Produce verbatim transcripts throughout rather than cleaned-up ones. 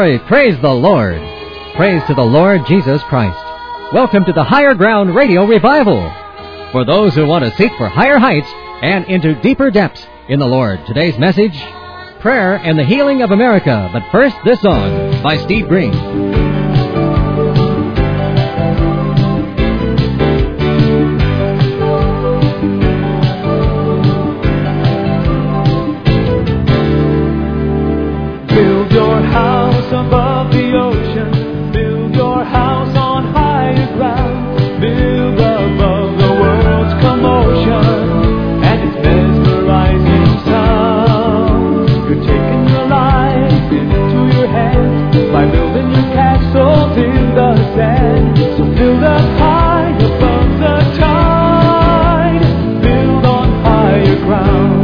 Glory! Praise the Lord! Praise to the Lord Jesus Christ. Welcome to the Higher Ground Radio Revival. For those who want to seek for higher heights and into deeper depths in the Lord. Today's message, prayer and the healing of America. But first, this song by Steve Green. Above the ocean, build your house on higher ground, build above the world's commotion and its mesmerizing sound. You're taking your life into your hands by building your castles in the sand. So build up high above the tide, build on higher ground.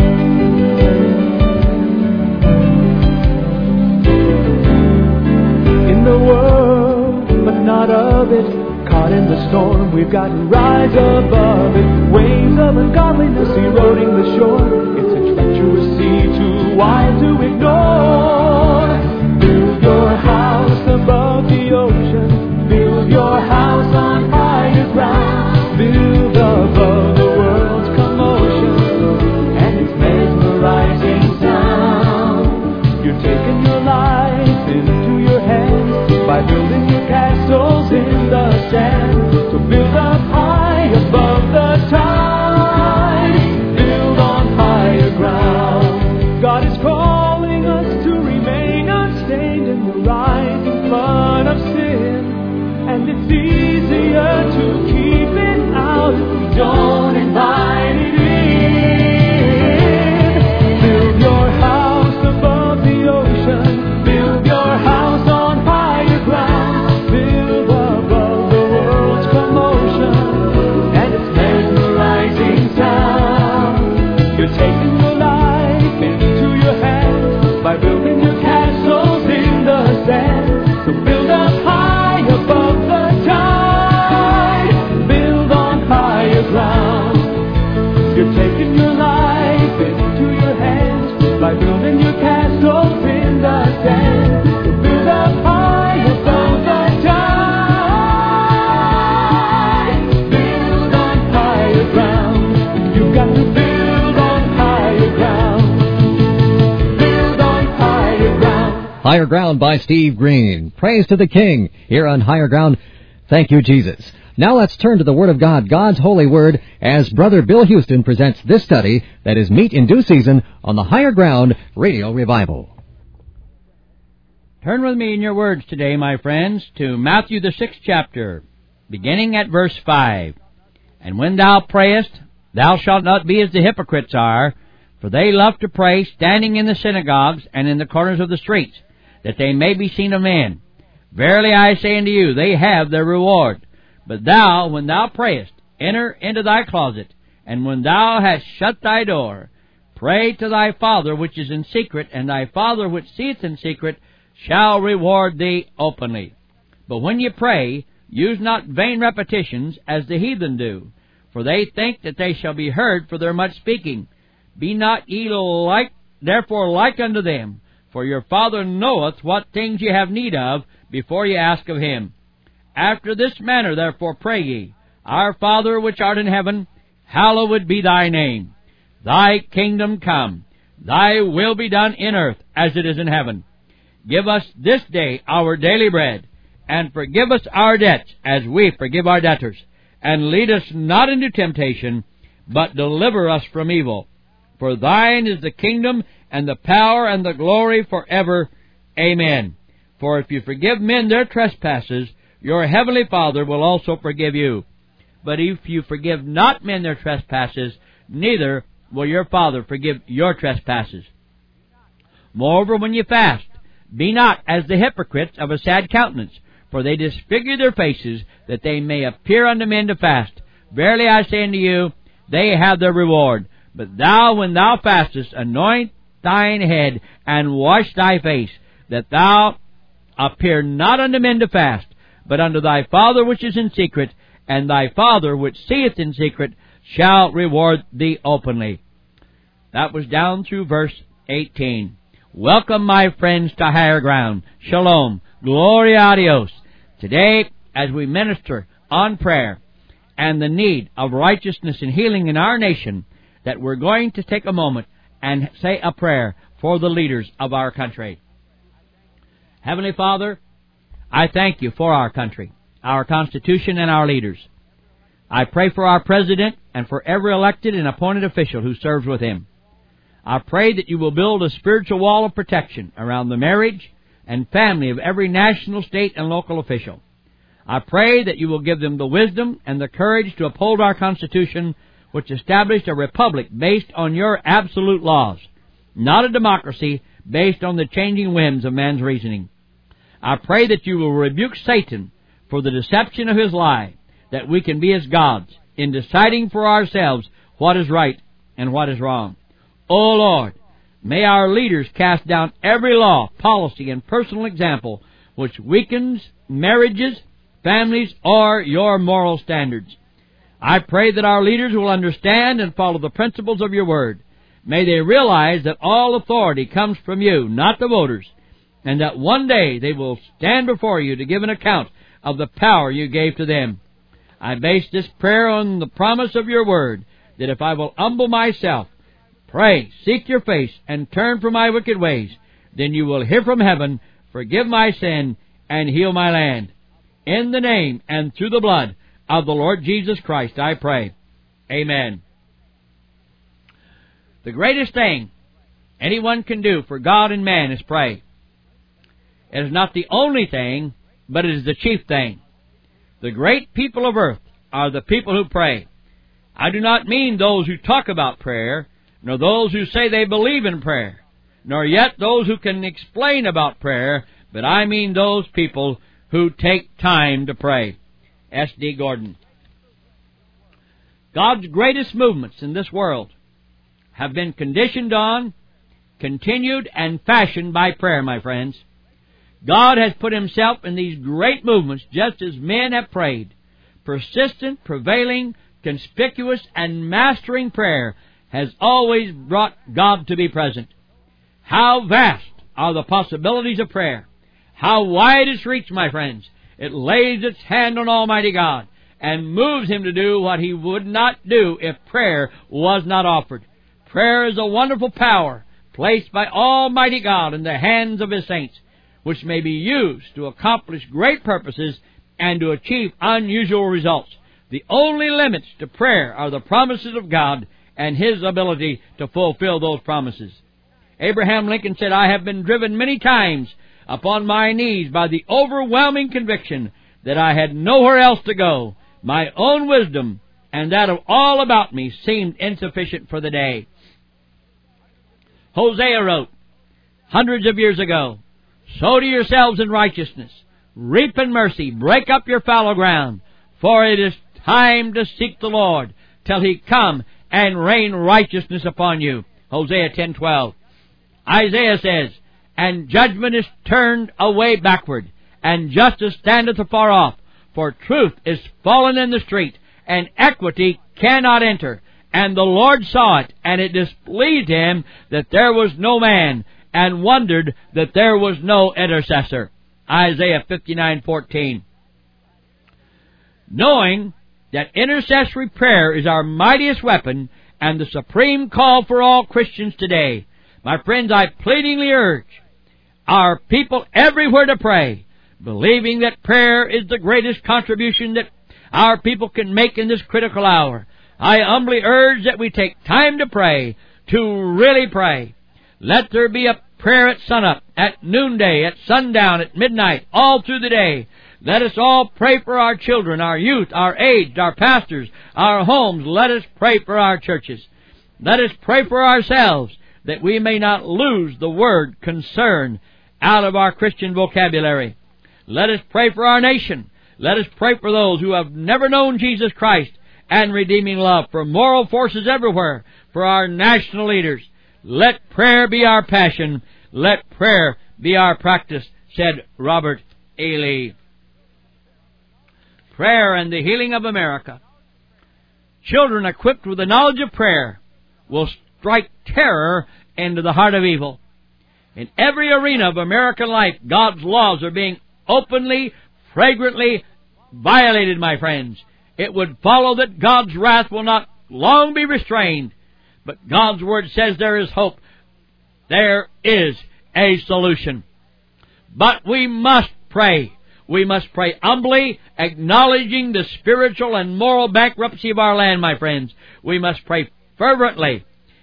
Not of it, caught in the storm, we've got to rise above it. Waves of ungodliness eroding the shore. It's a treacherous sea too wide to ignore. Build your house above the ocean, build your house on higher ground, build above the world's commotion and its mesmerizing sound. You're taking your life into your hands by building your castles in the sand. So build up high above the tide, build on higher ground. God is calling us to remain unstained in the rising flood of sin, and it's easier to keep it out if we don't invite it in. Build your house above the ocean, build your house on higher ground. Taking your life into your hands by building your castles in the sand. So build up high above the tide, build on higher ground. You're taking your life into your hands by building your castles in the sand. So build up high above the tide, build on higher ground. You've got to build Higher Ground by Steve Green. Praise to the King here on Higher Ground. Thank you, Jesus. Now let's turn to the Word of God, God's holy Word, as Brother Bill Houston presents this study that is meet in due season on the Higher Ground Radio Revival. Turn with me in your words today, my friends, to Matthew the sixth chapter, beginning at verse five. And when thou prayest, thou shalt not be as the hypocrites are, for they love to pray standing in the synagogues and in the corners of the streets, that they may be seen of men. Verily I say unto you, they have their reward. But thou, when thou prayest, enter into thy closet, and when thou hast shut thy door, pray to thy Father which is in secret, and thy Father which seeth in secret shall reward thee openly. But when ye pray, use not vain repetitions, as the heathen do, for they think that they shall be heard for their much speaking. Be not ye like, therefore like unto them, for your Father knoweth what things ye have need of before ye ask of him. After this manner therefore pray ye, Our Father which art in heaven, hallowed be thy name. Thy kingdom come, thy will be done in earth as it is in heaven. Give us this day our daily bread, and forgive us our debts as we forgive our debtors. And lead us not into temptation, but deliver us from evil. For thine is the kingdom, and the power, and the glory forever. Amen. For if you forgive men their trespasses, your heavenly Father will also forgive you. But if you forgive not men their trespasses, neither will your Father forgive your trespasses. Moreover, when you fast, be not as the hypocrites of a sad countenance, for they disfigure their faces, that they may appear unto men to fast. Verily I say unto you, they have their reward. But thou, when thou fastest, anoint thine head, and wash thy face, that thou appear not unto men to fast, but unto thy Father which is in secret, and thy Father which seeth in secret shall reward thee openly. That was down through verse eighteen. Welcome, my friends, to higher ground. Shalom. Gloria a Dios. Today, as we minister on prayer and the need of righteousness and healing in our nation, that we're going to take a moment and say a prayer for the leaders of our country. Heavenly Father, I thank you for our country, our Constitution, and our leaders. I pray for our President and for every elected and appointed official who serves with him. I pray that you will build a spiritual wall of protection around the marriage and family of every national, state, and local official. I pray that you will give them the wisdom and the courage to uphold our Constitution, which established a republic based on your absolute laws, not a democracy based on the changing whims of man's reasoning. I pray that you will rebuke Satan for the deception of his lie, that we can be as gods in deciding for ourselves what is right and what is wrong. O Lord, may our leaders cast down every law, policy, and personal example which weakens marriages, families, or your moral standards. I pray that our leaders will understand and follow the principles of your word. May they realize that all authority comes from you, not the voters, and that one day they will stand before you to give an account of the power you gave to them. I base this prayer on the promise of your word, that if I will humble myself, pray, seek your face, and turn from my wicked ways, then you will hear from heaven, forgive my sin, and heal my land. In the name and through the blood of the Lord Jesus Christ, I pray. Amen. The greatest thing anyone can do for God and man is pray. It is not the only thing, but it is the chief thing. The great people of earth are the people who pray. I do not mean those who talk about prayer, nor those who say they believe in prayer, nor yet those who can explain about prayer, but I mean those people who take time to pray. S D Gordon. God's greatest movements in this world have been conditioned on, continued, and fashioned by prayer, my friends. God has put himself in these great movements just as men have prayed. Persistent, prevailing, conspicuous, and mastering prayer has always brought God to be present. How vast are the possibilities of prayer! How wide its reach, my friends! It lays its hand on Almighty God and moves him to do what he would not do if prayer was not offered. Prayer is a wonderful power placed by Almighty God in the hands of his saints, which may be used to accomplish great purposes and to achieve unusual results. The only limits to prayer are the promises of God and his ability to fulfill those promises. Abraham Lincoln said, I have been driven many times upon my knees by the overwhelming conviction that I had nowhere else to go. My own wisdom and that of all about me seemed insufficient for the day. Hosea wrote, hundreds of years ago, sow to yourselves in righteousness, reap in mercy, break up your fallow ground, for it is time to seek the Lord till he come and rain righteousness upon you. Hosea ten twelve. Isaiah says, and judgment is turned away backward, and justice standeth afar off, for truth is fallen in the street, and equity cannot enter. And the Lord saw it, and it displeased him that there was no man, and wondered that there was no intercessor. Isaiah fifty-nine fourteen. Knowing that intercessory prayer is our mightiest weapon and the supreme call for all Christians today, my friends, I pleadingly urge our people everywhere to pray, believing that prayer is the greatest contribution that our people can make in this critical hour. I humbly urge that we take time to pray, to really pray. Let there be a prayer at sunup, at noonday, at sundown, at midnight, all through the day. Let us all pray for our children, our youth, our aged, our pastors, our homes. Let us pray for our churches. Let us pray for ourselves, that we may not lose the word concern out of our Christian vocabulary. Let us pray for our nation. Let us pray for those who have never known Jesus Christ and redeeming love, for moral forces everywhere, for our national leaders. Let prayer be our passion. Let prayer be our practice, said Robert E. Lee. Prayer and the healing of America. Children equipped with the knowledge of prayer will strike terror into the heart of evil. In every arena of American life, God's laws are being openly, fragrantly violated, my friends. It would follow that God's wrath will not long be restrained. But God's Word says there is hope. There is a solution. But we must pray. We must pray humbly, acknowledging the spiritual and moral bankruptcy of our land, my friends. We must pray fervently,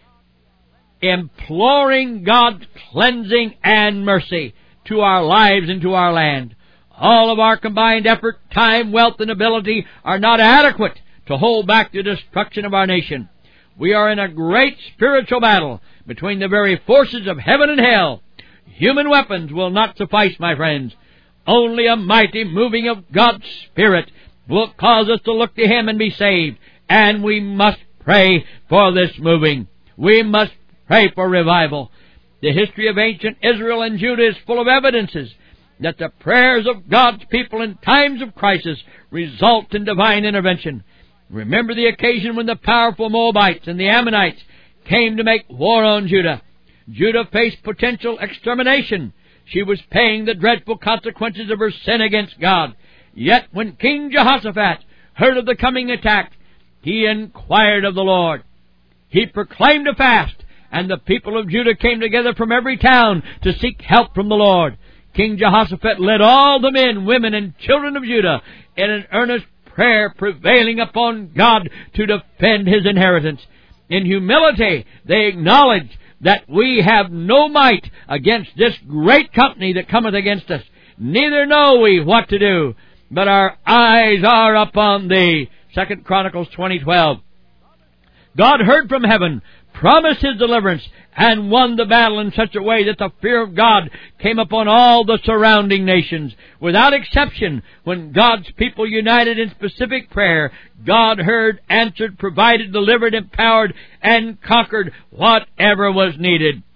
imploring God's cleansing and mercy to our lives and to our land. All of our combined effort, time, wealth, and ability are not adequate to hold back the destruction of our nation. We are in a great spiritual battle between the very forces of heaven and hell. Human weapons will not suffice, my friends. Only a mighty moving of God's Spirit will cause us to look to Him and be saved. And we must pray for this moving. We must pray for revival. The history of ancient Israel and Judah is full of evidences that the prayers of God's people in times of crisis result in divine intervention. Remember the occasion when the powerful Moabites and the Ammonites came to make war on Judah. Judah faced potential extermination. She was paying the dreadful consequences of her sin against God. Yet when King Jehoshaphat heard of the coming attack, he inquired of the Lord. He proclaimed a fast, and the people of Judah came together from every town to seek help from the Lord. King Jehoshaphat led all the men, women, and children of Judah in an earnest prayer, prevailing upon God to defend His inheritance. In humility, they acknowledged that we have no might against this great company that cometh against us. Neither know we what to do, but our eyes are upon Thee. Second Chronicles twenty twelve. God heard from heaven, promised His deliverance, and won the battle in such a way that the fear of God came upon all the surrounding nations. Without exception, when God's people united in specific prayer, God heard, answered, provided, delivered, empowered, and conquered whatever was needed.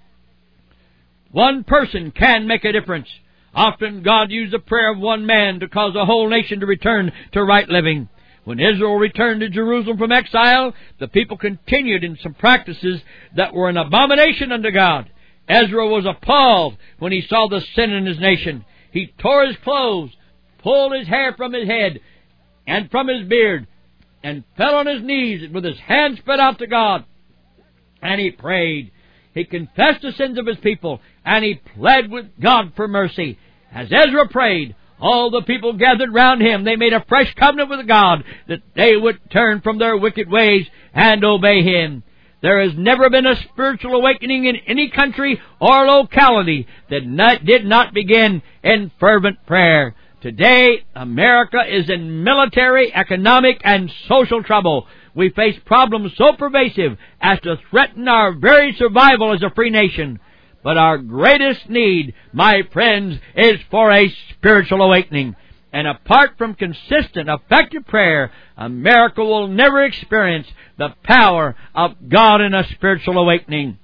One person can make a difference. Often God used the prayer of one man to cause a whole nation to return to right living. When Israel returned to Jerusalem from exile, the people continued in some practices that were an abomination unto God. Ezra was appalled when he saw the sin in his nation. He tore his clothes, pulled his hair from his head and from his beard, and fell on his knees with his hands spread out to God. And he prayed. He confessed the sins of his people, and he pled with God for mercy. As Ezra prayed, all the people gathered round him. They made a fresh covenant with God that they would turn from their wicked ways and obey Him. There has never been a spiritual awakening in any country or locality that not, did not begin in fervent prayer. Today, America is in military, economic, and social trouble. We face problems so pervasive as to threaten our very survival as a free nation. But our greatest need, my friends, is for a spiritual awakening. And apart from consistent, effective prayer, America will never experience the power of God in a spiritual awakening.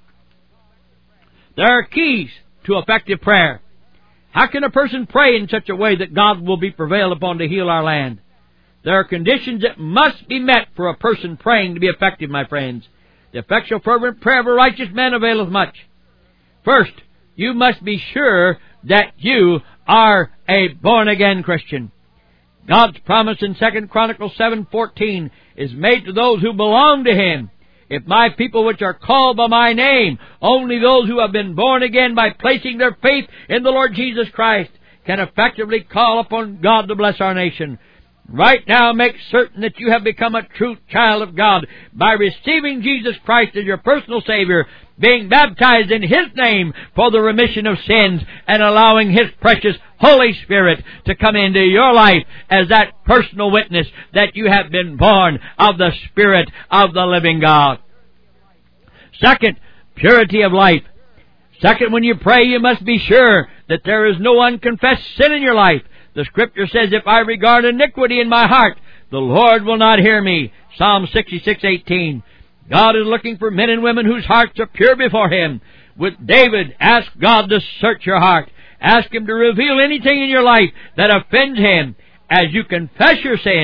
There are keys to effective prayer. How can a person pray in such a way that God will be prevailed upon to heal our land? There are conditions that must be met for a person praying to be effective, my friends. The effectual fervent prayer of a righteous man availeth much. First, you must be sure that you are a born-again Christian. God's promise in Second Chronicles seven fourteen is made to those who belong to Him. If my people which are called by my name, only those who have been born again by placing their faith in the Lord Jesus Christ, can effectively call upon God to bless our nation. Right now, make certain that you have become a true child of God by receiving Jesus Christ as your personal Savior, being baptized in His name for the remission of sins, and allowing His precious Holy Spirit to come into your life as that personal witness that you have been born of the Spirit of the living God. Second, purity of life. Second, when you pray, you must be sure that there is no unconfessed sin in your life. The Scripture says, if I regard iniquity in my heart, the Lord will not hear me. Psalm sixty-six eighteen. God is looking for men and women whose hearts are pure before Him. With David, ask God to search your heart. Ask Him to reveal anything in your life that offends Him. As you confess your sin,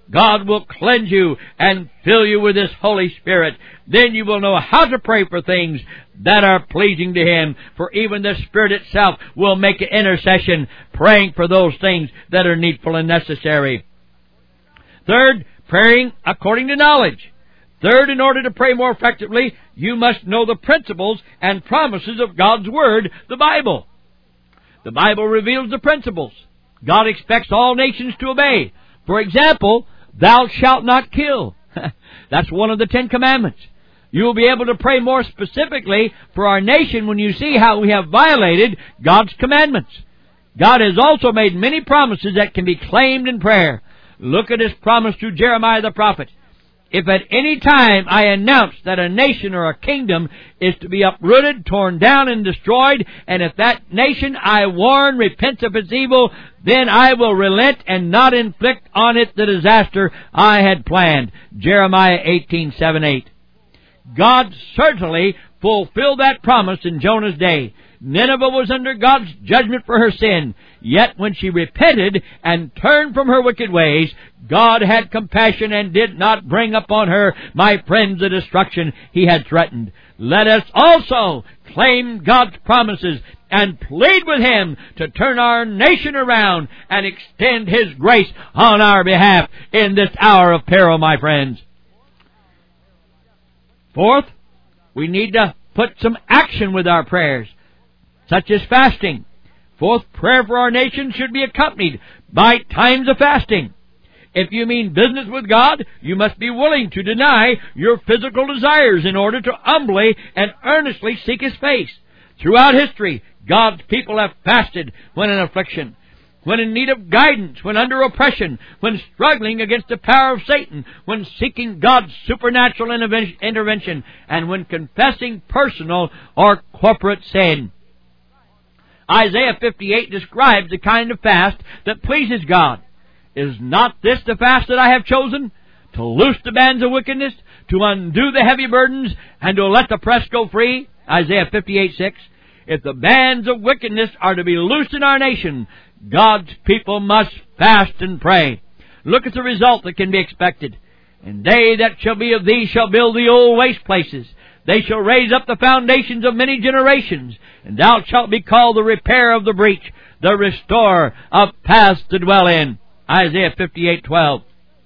God will cleanse you and fill you with His Holy Spirit. Then you will know how to pray for things that are pleasing to Him. For even the Spirit itself will make an intercession, praying for those things that are needful and necessary. Third, praying according to knowledge. Third, in order to pray more effectively, you must know the principles and promises of God's Word, the Bible. The Bible reveals the principles God expects all nations to obey. For example, thou shalt not kill. That's one of the Ten Commandments. You will be able to pray more specifically for our nation when you see how we have violated God's commandments. God has also made many promises that can be claimed in prayer. Look at His promise through Jeremiah the prophet. If at any time I announce that a nation or a kingdom is to be uprooted, torn down, and destroyed, and if that nation I warn repents of its evil, then I will relent and not inflict on it the disaster I had planned. Jeremiah eighteen, seven, eight. God certainly fulfilled that promise in Jonah's day. Nineveh was under God's judgment for her sin. Yet when she repented and turned from her wicked ways, God had compassion and did not bring upon her, my friends, the destruction He had threatened. Let us also claim God's promises and plead with Him to turn our nation around and extend His grace on our behalf in this hour of peril, my friends. Fourth, we need to put some action with our prayers, such as fasting. Fourth, prayer for our nation should be accompanied by times of fasting. If you mean business with God, you must be willing to deny your physical desires in order to humbly and earnestly seek His face. Throughout history, God's people have fasted when in affliction, when in need of guidance, when under oppression, when struggling against the power of Satan, when seeking God's supernatural intervention, and when confessing personal or corporate sin. Isaiah fifty-eight describes the kind of fast that pleases God. Is not this the fast that I have chosen? To loose the bands of wickedness, to undo the heavy burdens, and to let the oppressed go free? Isaiah fifty-eight, six. If the bands of wickedness are to be loosed in our nation, God's people must fast and pray. Look at the result that can be expected. And they that shall be of thee shall build the old waste places. They shall raise up the foundations of many generations, and thou shalt be called the repairer of the breach, the restorer of paths to dwell in. Isaiah fifty-eight, twelve.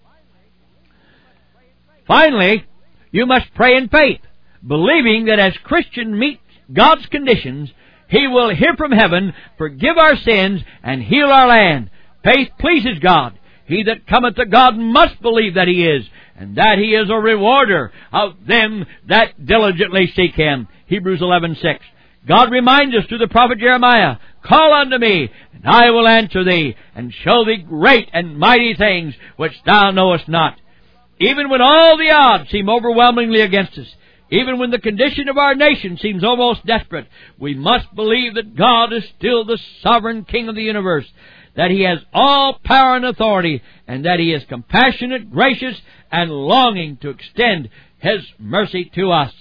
Finally, you must pray in faith, believing that as Christians meet God's conditions, He will hear from heaven, forgive our sins, and heal our land. Faith pleases God. He that cometh to God must believe that He is, and that He is a rewarder of them that diligently seek Him. Hebrews eleven, six. God reminds us through the prophet Jeremiah, call unto me, and I will answer thee, and show thee great and mighty things which thou knowest not. Even when all the odds seem overwhelmingly against us, even when the condition of our nation seems almost desperate, we must believe that God is still the sovereign King of the universe, that He has all power and authority, and that He is compassionate, gracious, and longing to extend His mercy to us.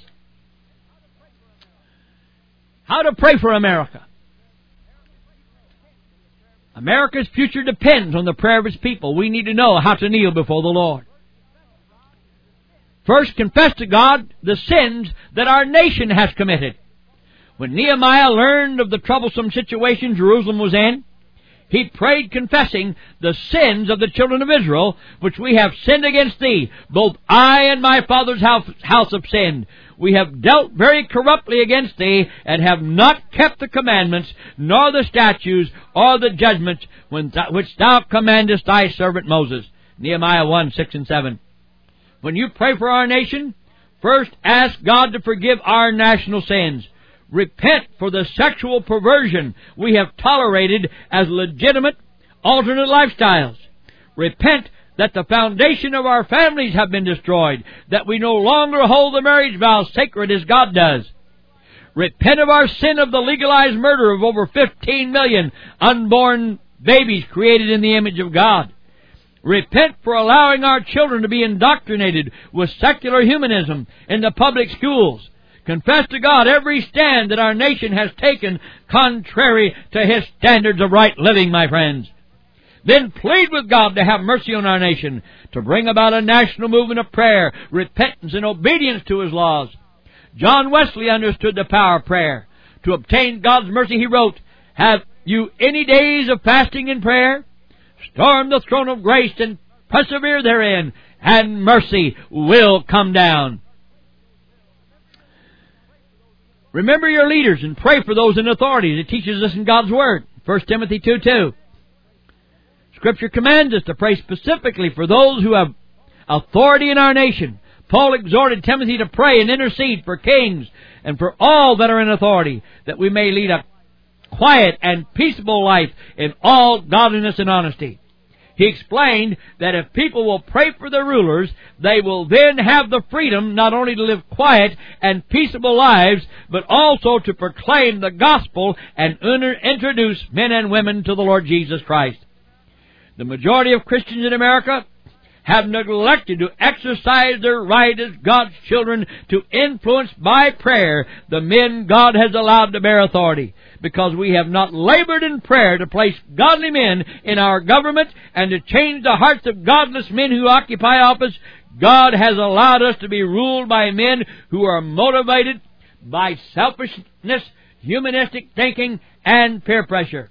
How to pray for America. America's future depends on the prayer of its people. We need to know how to kneel before the Lord. First, confess to God the sins that our nation has committed. When Nehemiah learned of the troublesome situation Jerusalem was in, he prayed confessing the sins of the children of Israel, which we have sinned against thee. Both I and my father's house have sinned. We have dealt very corruptly against thee, and have not kept the commandments, nor the statutes, or the judgments which thou commandest thy servant Moses. Nehemiah one, six and seven. When you pray for our nation, first ask God to forgive our national sins. Repent for the sexual perversion we have tolerated as legitimate alternate lifestyles. Repent that the foundation of our families have been destroyed, that we no longer hold the marriage vow sacred as God does. Repent of our sin of the legalized murder of over fifteen million unborn babies created in the image of God. Repent for allowing our children to be indoctrinated with secular humanism in the public schools. Confess to God every stand that our nation has taken contrary to His standards of right living, my friends. Then plead with God to have mercy on our nation, to bring about a national movement of prayer, repentance, and obedience to His laws. John Wesley understood the power of prayer. To obtain God's mercy, he wrote, "Have you any days of fasting and prayer? Storm the throne of grace and persevere therein, and mercy will come down." Remember your leaders and pray for those in authority. It teaches us in God's Word. First Timothy two two. Scripture commands us to pray specifically for those who have authority in our nation. Paul exhorted Timothy to pray and intercede for kings and for all that are in authority, that we may lead a quiet and peaceable life in all godliness and honesty. He explained that if people will pray for their rulers, they will then have the freedom not only to live quiet and peaceable lives, but also to proclaim the gospel and introduce men and women to the Lord Jesus Christ. The majority of Christians in America have neglected to exercise their right as God's children to influence by prayer the men God has allowed to bear authority. Because we have not labored in prayer to place godly men in our government and to change the hearts of godless men who occupy office, God has allowed us to be ruled by men who are motivated by selfishness, humanistic thinking, and peer pressure.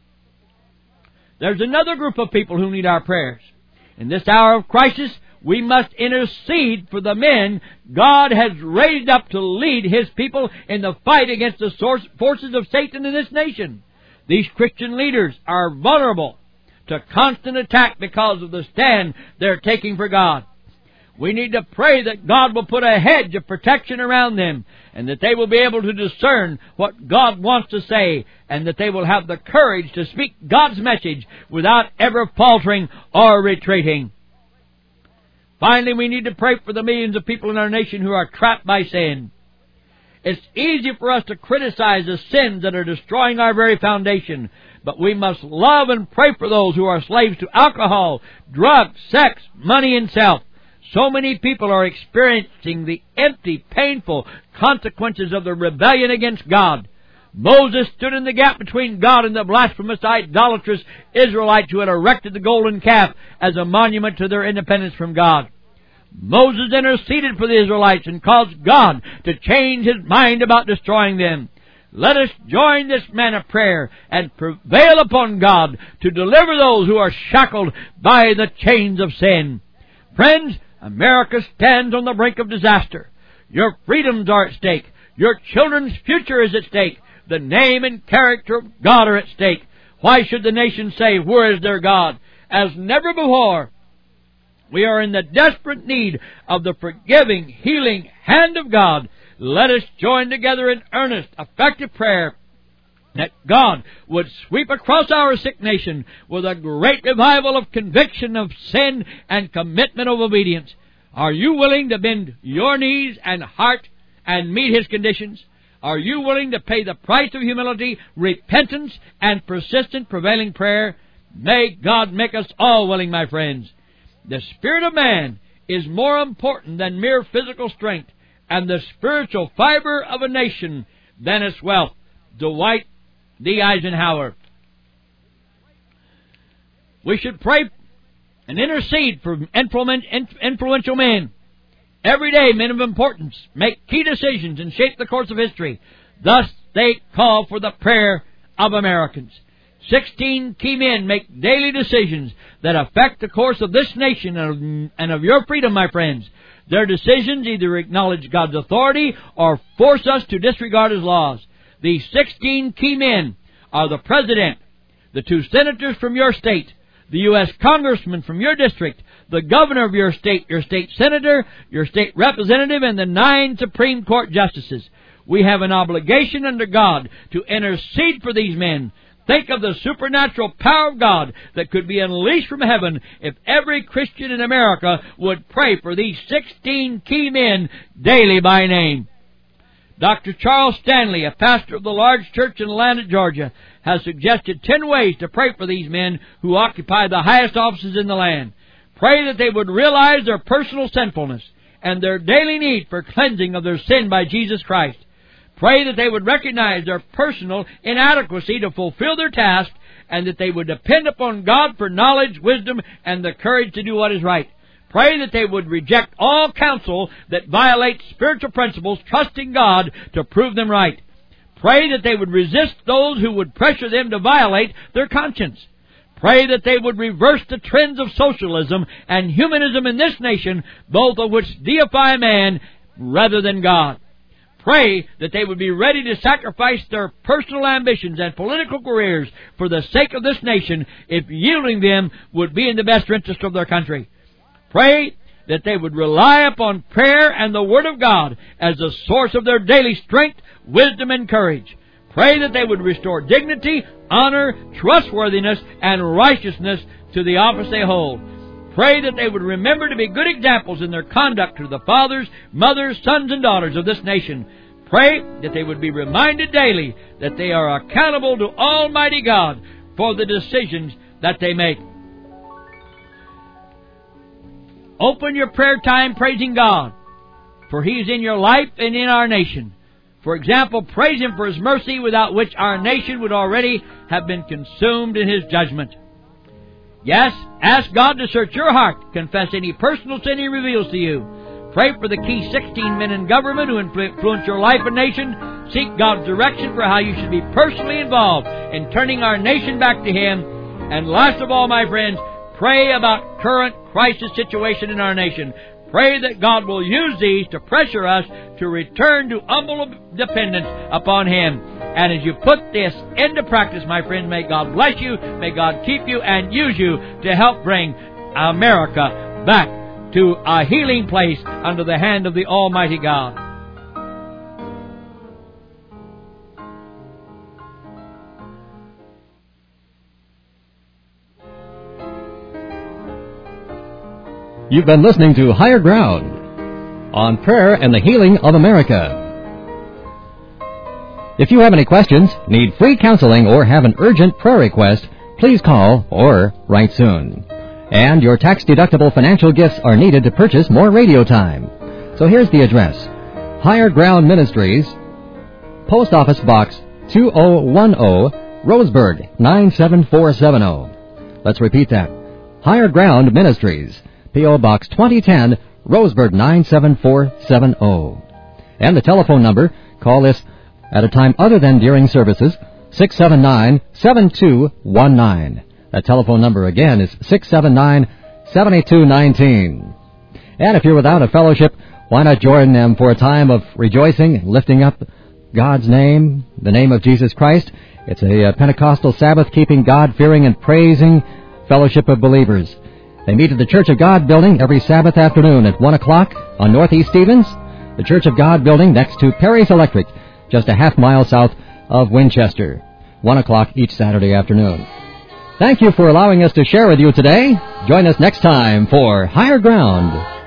There's another group of people who need our prayers. In this hour of crisis, we must intercede for the men God has raised up to lead His people in the fight against the forces of Satan in this nation. These Christian leaders are vulnerable to constant attack because of the stand they're taking for God. We need to pray that God will put a hedge of protection around them, and that they will be able to discern what God wants to say, and that they will have the courage to speak God's message without ever faltering or retreating. Finally, we need to pray for the millions of people in our nation who are trapped by sin. It's easy for us to criticize the sins that are destroying our very foundation, but we must love and pray for those who are slaves to alcohol, drugs, sex, money, and self. So many people are experiencing the empty, painful consequences of the rebellion against God. Moses stood in the gap between God and the blasphemous, idolatrous Israelites who had erected the golden calf as a monument to their independence from God. Moses interceded for the Israelites and caused God to change His mind about destroying them. Let us join this man of prayer and prevail upon God to deliver those who are shackled by the chains of sin. Friends, America stands on the brink of disaster. Your freedoms are at stake. Your children's future is at stake. The name and character of God are at stake. Why should the nation say, "Where is their God?" As never before, we are in the desperate need of the forgiving, healing hand of God. Let us join together in earnest, effective prayer that God would sweep across our sick nation with a great revival of conviction of sin and commitment of obedience. Are you willing to bend your knees and heart and meet His conditions? Are you willing to pay the price of humility, repentance, and persistent prevailing prayer? May God make us all willing, my friends. The spirit of man is more important than mere physical strength, and the spiritual fiber of a nation than its wealth. Dwight D. Eisenhower. We should pray and intercede for influential men. Every day, men of importance make key decisions and shape the course of history. Thus, they call for the prayer of Americans. Sixteen key men make daily decisions that affect the course of this nation and of your freedom, my friends. Their decisions either acknowledge God's authority or force us to disregard His laws. These sixteen key men are the President, the two senators from your state, the U S Congressman from your district, the governor of your state, your state senator, your state representative, and the nine Supreme Court justices. We have an obligation under God to intercede for these men. Think of the supernatural power of God that could be unleashed from heaven if every Christian in America would pray for these sixteen key men daily by name. Doctor Charles Stanley, a pastor of the large church in Atlanta, Georgia, has suggested ten ways to pray for these men who occupy the highest offices in the land. Pray that they would realize their personal sinfulness and their daily need for cleansing of their sin by Jesus Christ. Pray that they would recognize their personal inadequacy to fulfill their task and that they would depend upon God for knowledge, wisdom, and the courage to do what is right. Pray that they would reject all counsel that violates spiritual principles, trusting God to prove them right. Pray that they would resist those who would pressure them to violate their conscience. Pray that they would reverse the trends of socialism and humanism in this nation, both of which deify man rather than God. Pray that they would be ready to sacrifice their personal ambitions and political careers for the sake of this nation, if yielding them would be in the best interest of their country. Pray that they would rely upon prayer and the Word of God as the source of their daily strength, wisdom, and courage. Pray that they would restore dignity, honor, trustworthiness, and righteousness to the office they hold. Pray that they would remember to be good examples in their conduct to the fathers, mothers, sons, and daughters of this nation. Pray that they would be reminded daily that they are accountable to Almighty God for the decisions that they make. Open your prayer time praising God, for He is in your life and in our nation. For example, praise Him for His mercy, without which our nation would already have been consumed in His judgment. Yes, ask God to search your heart. Confess any personal sin He reveals to you. Pray for the key sixteen men in government who influence your life and nation. Seek God's direction for how you should be personally involved in turning our nation back to Him. And last of all, my friends, pray about current crisis situation in our nation. Pray that God will use these to pressure us to return to humble dependence upon Him. And as you put this into practice, my friend, may God bless you, may God keep you, and use you to help bring America back to a healing place under the hand of the Almighty God. You've been listening to Higher Ground on prayer and the healing of America. If you have any questions, need free counseling, or have an urgent prayer request, please call or write soon. And your tax-deductible financial gifts are needed to purchase more radio time. So here's the address. Higher Ground Ministries, Post Office Box two oh one oh, Roseburg nine seven four seven oh. Let's repeat that. Higher Ground Ministries, P O. Box twenty ten, Roseburg nine seven four seven oh. And the telephone number, call this at a time other than during services, six seven nine, seven two one nine. That telephone number again is six seven nine, seven eight two one nine. And if you're without a fellowship, why not join them for a time of rejoicing and lifting up God's name, the name of Jesus Christ? It's a, a Pentecostal Sabbath-keeping, God-fearing, and praising fellowship of believers. They meet at the Church of God building every Sabbath afternoon at one o'clock on Northeast Stevens, the Church of God building next to Perry's Electric, just a half mile south of Winchester. one o'clock each Saturday afternoon. Thank you for allowing us to share with you today. Join us next time for Higher Ground.